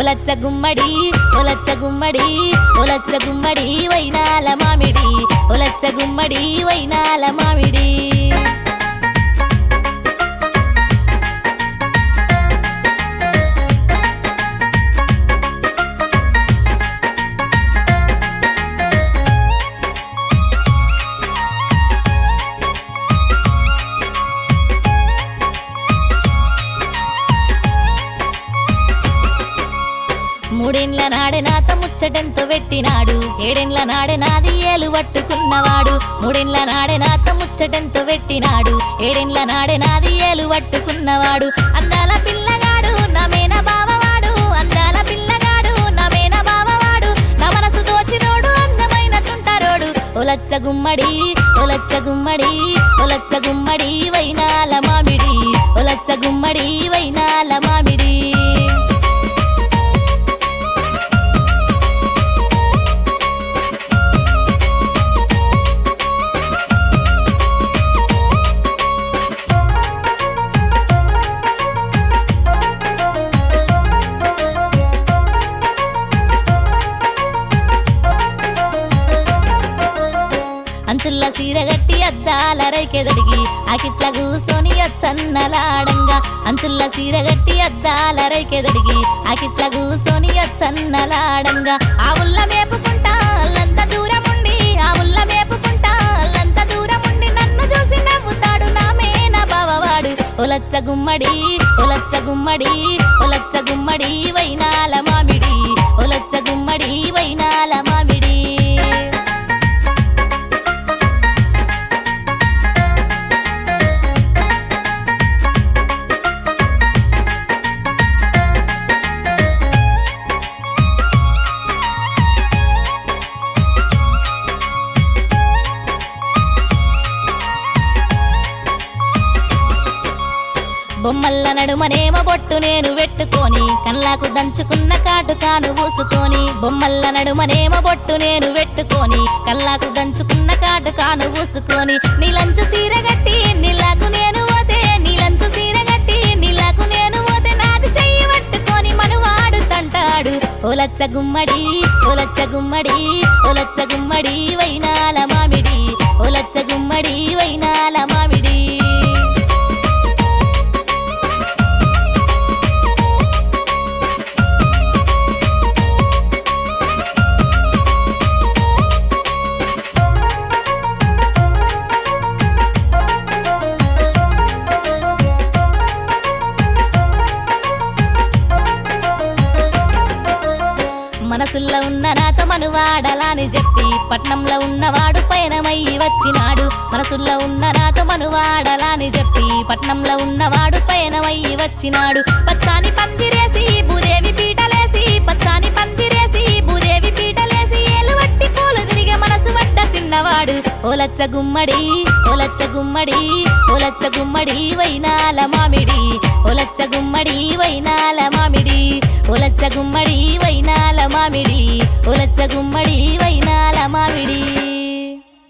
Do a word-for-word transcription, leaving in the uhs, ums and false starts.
ఒలచ్చ గుమ్మడి ఒలచ్చ గుమ్మడి ఒలచ్చ గుమ్మడి వైనాల మామిడి ఒలచ్చ గుమ్మడి వైనాల మామిడి మూడేండ్ల నాడే నాత ముచ్చటెంతో పెట్టినాడు ఏడేండ్ల నాడే నాది ఏలు పట్టుకున్నవాడు మూడేండ్ల నాడే నాత ముచ్చటెంతో పెట్టినాడు ఏడేండ్ల నాడే నాది ఏలు పట్టుకున్నవాడు అందాల పిల్లగాడు నమేన బావవాడు అందాల పిల్లగాడు నమేన బావవాడు నా మనసు దోచినోడు అందమైన తుంటరోడు ఒలచ్చ గుమ్మడి ఒలచ్చ గుమ్మడి ఒలచ్చ గుమ్మడి వైనాల మామిడి ఒలచ్చ గుమ్మడి వైనాల మామిడి అంచుల్ల సీరగట్టి అద్దాల రైకెదడిగి ఆకిట్ల కూసోని అచ్చన్నలాడంగా అంచుల్ల సీరగట్టి అద్దాల రైకెదడిగి ఆకిట్ల కూసోని అచ్చన్నలాడంగా ఆవుల్ల మేపుకుంటా అల్లంత దూరముండి ఆవుల్ల మేపుకుంటా అల్లంత దూరముండి నన్ను చూసి నవ్వుతాడు నామేన బావవాడు ఒలచ్చ గుమ్మడి ఒలచ్చ గుమ్మడి ఒలచ్చ గుమ్మడి వైనాల మామిడి ఒలచ్చ గుమ్మడి వైనాల మామిడి బొమ్మల్ల నడుమనేమ బొట్టు నేను పెట్టుకొని కళ్ళకు దంచుకున్న కాటుకాను పూసుకొని బొమ్మల్ల నడుమనేమ బొట్టు నేను పెట్టుకొని కళ్ళకు దంచుకున్న కాటుకాను పూసుకొని నీలంచు సీరగట్టి నీలాకు నేను పోతే నీలంచు సీరగట్టి నీలాకు నేను పోతే నాది చెయ్యి పట్టుకొని మనువాడు తంటాడు ఒలచ్చ గుమ్మడి ఒలచ్చ గుమ్మడి ఒలచ్చ గుమ్మడి వైనాల మామిడి ఒలచ్చ గుమ్మడి వైనాల మామిడి మనసుల్లో ఉన్న నాతో మనువాడలాని చెప్పి పట్నంలో ఉన్నవాడు పయనమయ్యి వచ్చినాడు మనసుల్లో ఉన్న నాతో మనువాడలాని చెప్పి పట్నంలో ఉన్నవాడు పయనమయ్యి వచ్చినాడు పచ్చాని పందిరేసి భూదేవి పీటలేసి పచ్చాని పందిరేసి భూదేవి పీటలేసి ఏలు వట్టి పూలు తిరిగే మనసు వడ్డ చిన్నవాడు ఒలచ్చ గుమ్మడి ఒలచ్చ గుమ్మడి ఒలచ్చ గుమ్మడి వైనాల మామిడి ఒలచ్చ గుమ్మడి వైనాల మామిడి ఒలచ్చ గుమ్మడి వైనాల మామిడి ఒలచ్చ గుమ్మడి వైనాల మామిడి